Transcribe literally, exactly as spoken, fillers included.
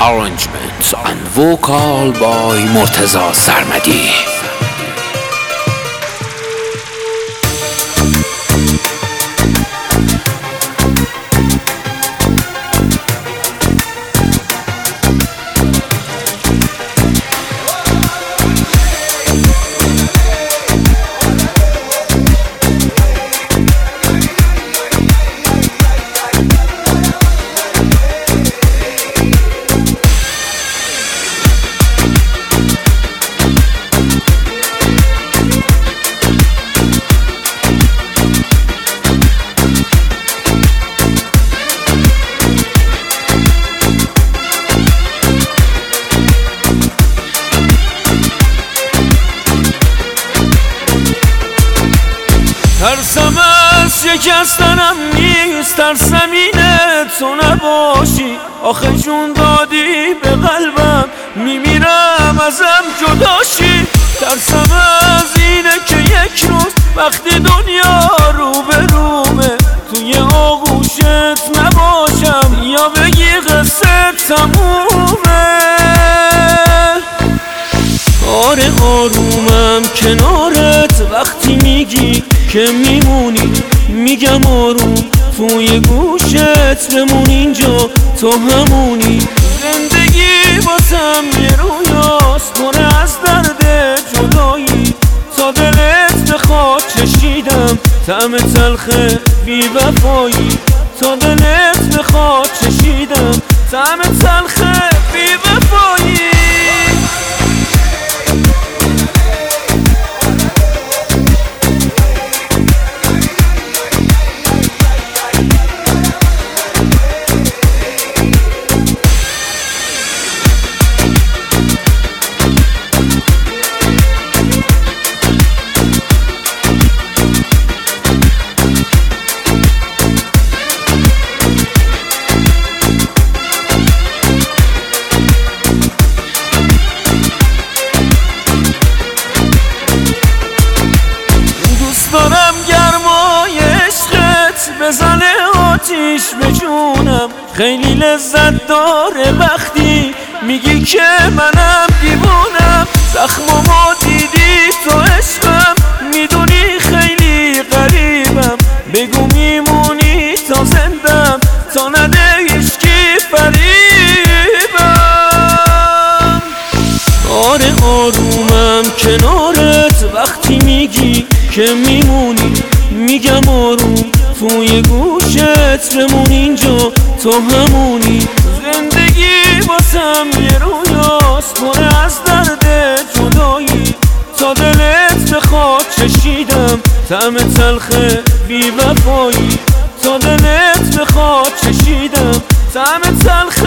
arrangements and vocal by Murtaza Sarmadi. ترسم از شکستنم نیست، ترسم اینه تو نباشی. آخه جون دادی به قلبم، میمیرم ازم جداشی. ترسم از اینه که یک روز وقتی دنیا رو به رومه توی آغوشت نباشم، یا بگی قصه تمومه. آره آرومم کنارت وقتی میگی که میمونی، میگم آروم توی گوشت بمون، اینجا تو همونی. زندگی بازم یه رویاست پر از درد جدایی، تا دلت بخواد چشیدم طعم تلخ بی وفایی. تا دلت بخواد چشیدم طعم تلخ بی وفایی. دارم گرمای عشقت بزنه آتیش به جونم، خیلی لذت داره وقتی میگی که منم دیوونم. زخمامو دیدی تو عشقم، میدونی خیلی غریبم. بگو میمونی تا زندم، تا نده هیچکی فریبم. آره آرومم کنارت وقتی میگی که میمونی، میگم آروم توی گوشت بمون، اینجا تو همونی. زندگی بازم یه رویاست پر از درد جدایی، تا دلت بخواد چشیدم طعم تلخ بی وفایی. تا دلت بخواد چشیدم طعم تلخ